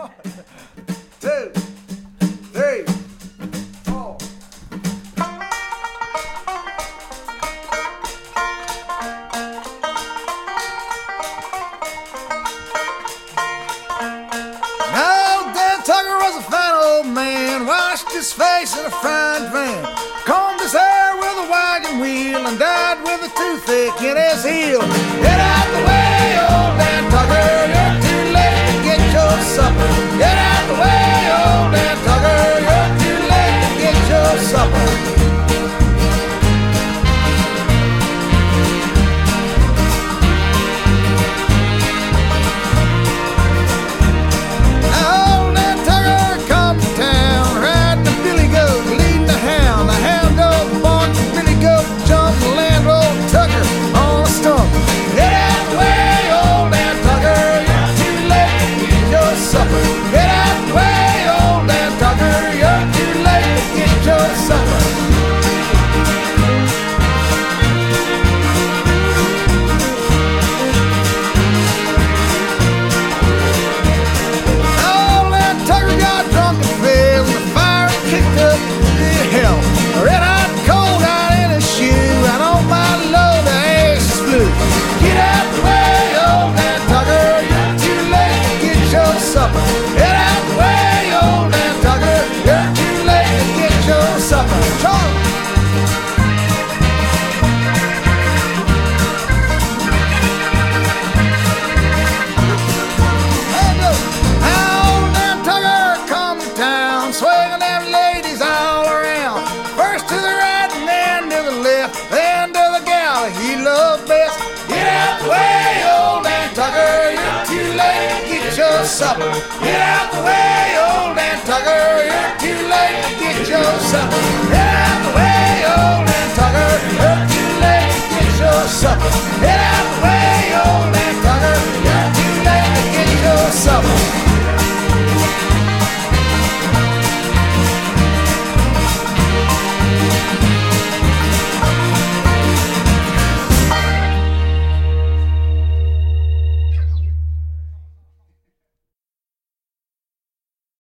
2, 3, 4. Now, Dan Tucker was a fine old man, washed his face in a frying pan, combed his hair with a wagon wheel, and died with a toothache in his heel. Get out the way, old Dan Tucker, you're too late to get your supper. Get out the way, old Dan Tucker, you're too late to get your supper. Supper. Get out the way, old Dan Tucker, you're too late to get your supper.